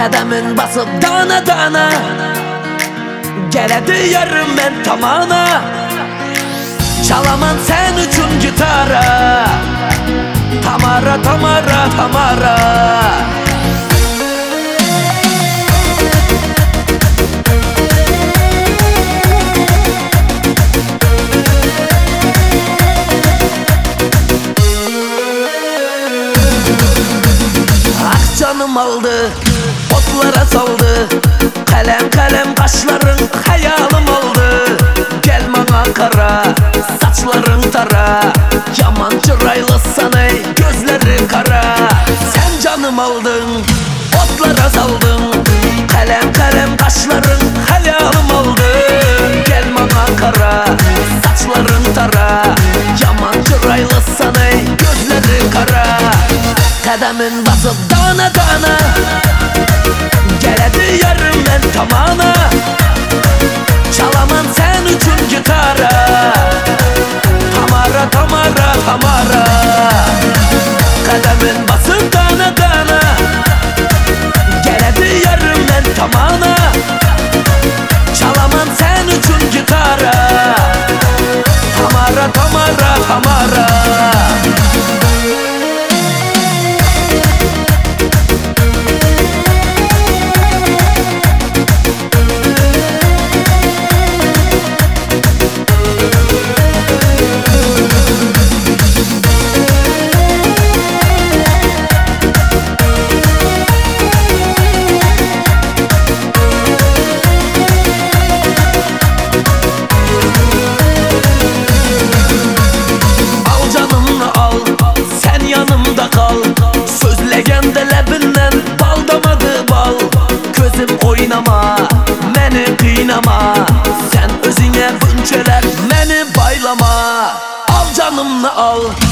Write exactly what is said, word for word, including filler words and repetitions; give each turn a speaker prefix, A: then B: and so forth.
A: Qədəmin basıb dana dana Gələdi yarım mən tamana Çalaman sən üçün gitara Tamara, Tamara, Tamara Ah canım aldı, otlara saldı Kalem kalem kaşların hayalım aldı Gel bana kara, saçların tara Yaman çıraylısan ey, gözleri kara Sen canım aldın, otlara saldın Kalem kalem kaşların hayalım aldı Gel bana kara, saçların tara Yaman çıraylısan ey, gözleri kara Qədəmin basıb dana dana Gələdi yarım mən tamana Çalaman sən üçün gitara Tamara, Tamara, Tamara Qədəmin basıb dana dana Gələdi yarım mən tamana Çalaman sən üçün gitara Tamara, Tamara, Tamara Sözləgəndə ləbindən bal damadı bal Gözüm oynama, məni qıynama Sən özünə bünçələr, məni baylama Al canımla al